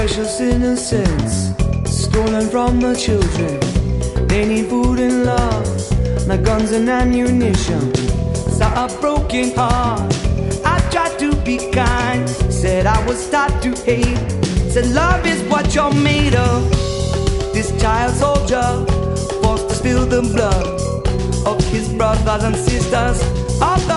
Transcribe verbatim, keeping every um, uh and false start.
precious innocence stolen from the children. They need food and love, not guns and ammunition. Saw a broken heart, I tried to be kind. Said I was taught to hate. Said love is what you're made of. This child soldier forced to spill the blood of his brothers and sisters of the